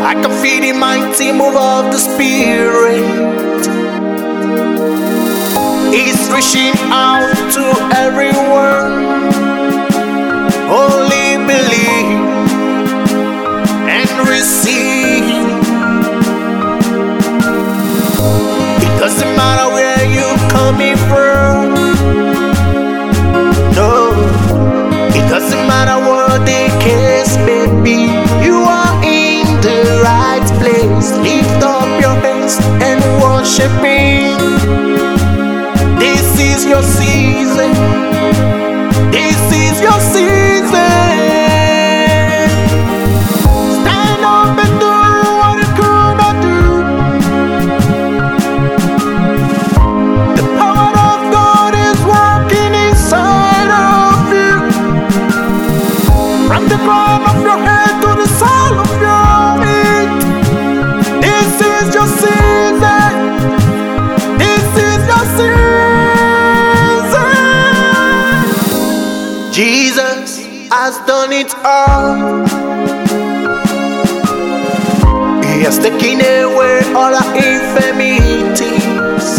I can feel the mighty move of the Spirit. It's reaching out to everyone. Only believe and receive. It doesn't matter where you're coming from. No, it doesn't matter what the case may be. You are in the right place. Lift up your hands and worship Him. This is your season. This is your season. Stand up and do what you could not do. The power of God is working inside of you. From the crown of your head to the sole of your feet. This is your season. This is your season. Jesus has done it all. He has taken away all our infirmities.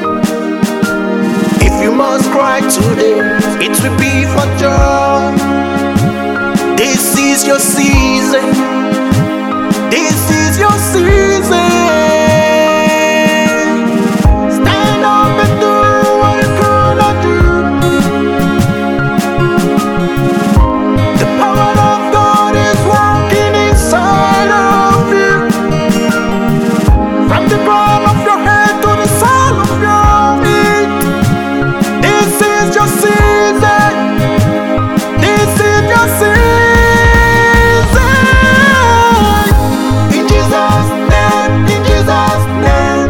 If you must cry today, it will be for joy. This is your season. This is your season. Stand up and do what you could not do. The power of God is working inside of you. From the crown of your head to the sole of your feet. This is your season. This is your season. In Jesus' name, in Jesus' name.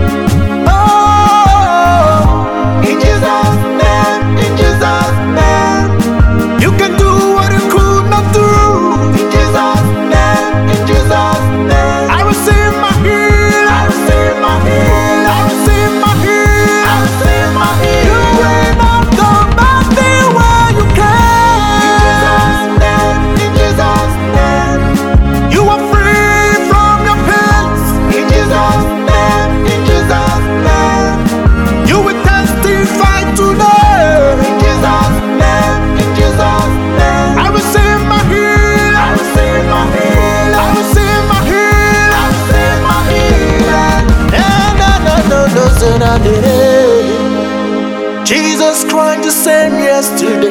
Oh, in Jesus' name, in Jesus' name. You can do what you could not do. In Jesus' name, in Jesus' name. I receive my healing. I receive my healing. I receive my healing. I receive my healing. You will not go back there where you came. In Jesus' name. You are free from your pains. In Jesus' name. In Jesus' name. You will testify today. In Jesus' name. In Jesus' name. I receive my healing. I receive my healing. I receive my healing. I receive my healing. Jesus Christ the same yesterday,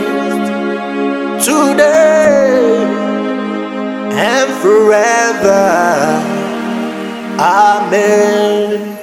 today, and forever. Amen.